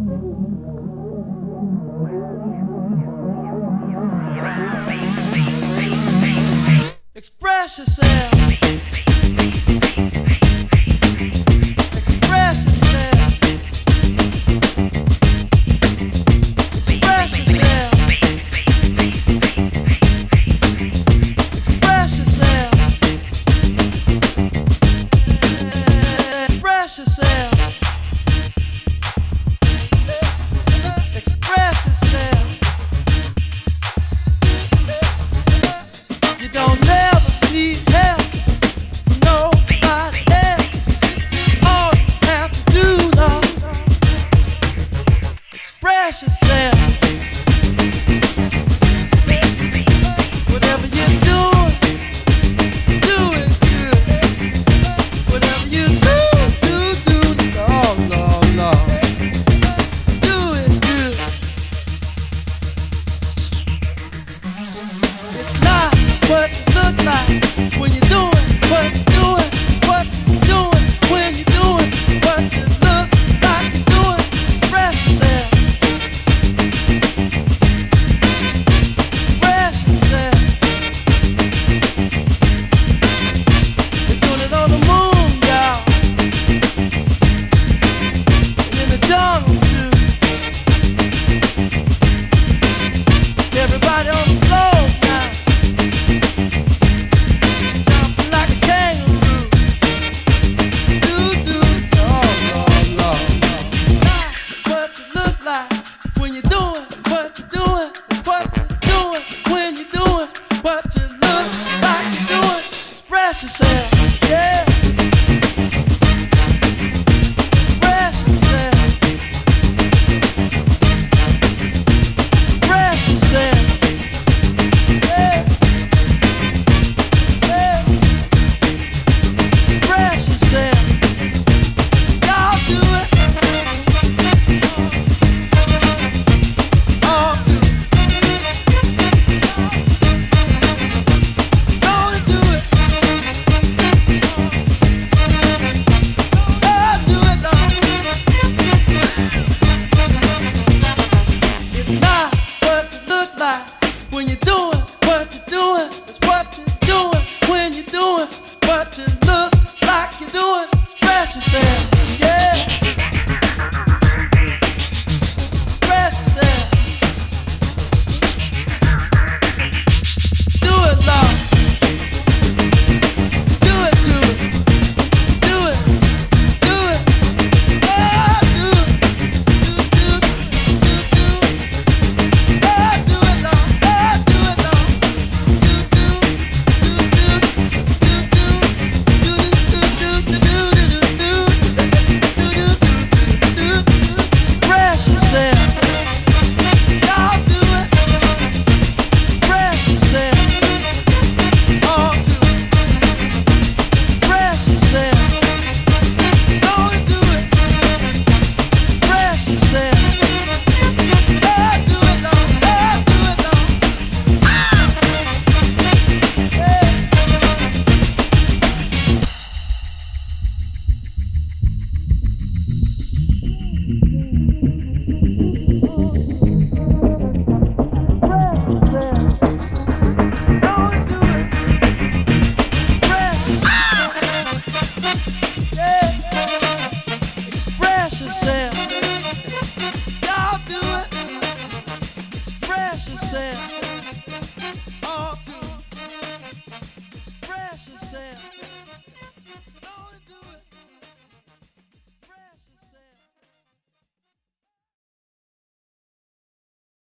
Express yourself. Express yourself. Express yourself. Express yourself. Express yourself. Express yourself. You don't never need help from nobody else. All you have to do, love, express yourself. Whatever you're doing, do it good. Whatever you do, Lord, Lord, Lord, do it good. It's not what it look like when you're doing what you're doing, what you're doing when you're doing what you look like you're doing. Express yourself. Express yourself. They're doing it on the moon, y'all, and in the jungle too. Everybody on the floor now, jumping like a kangaroo. Lord, Lord, Lord. What you look like when you're doing